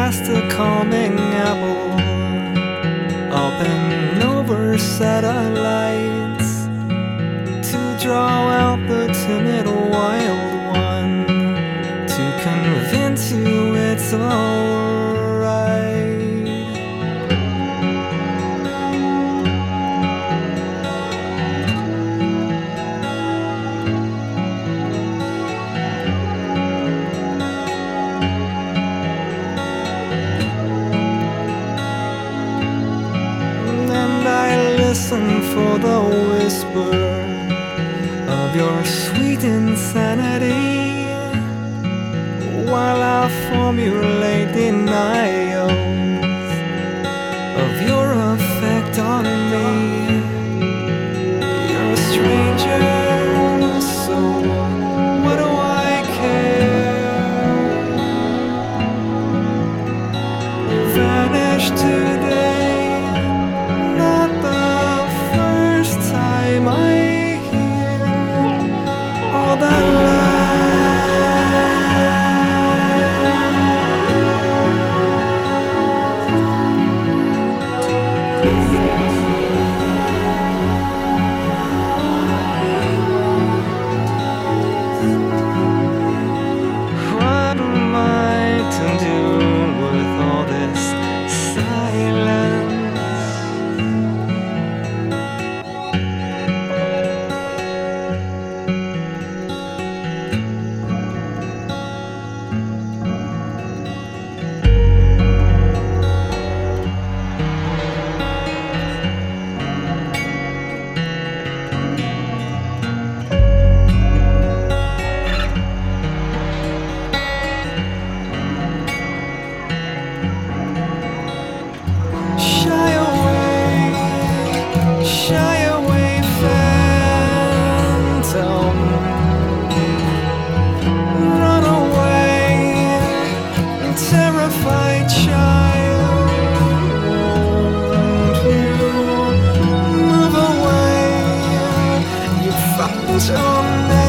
past the calming apple, up and over satellites, to draw out the timid wild one, to convince you it's alright. Listen for the whisper of your sweet insanity, while I formulate denials of your effect on me. You're a stranger, so what do I care? Vanish today. I hear all that what am I to do with all this silence? Shy away, phantom. Run away, terrified child. Won't you move away? You found your name.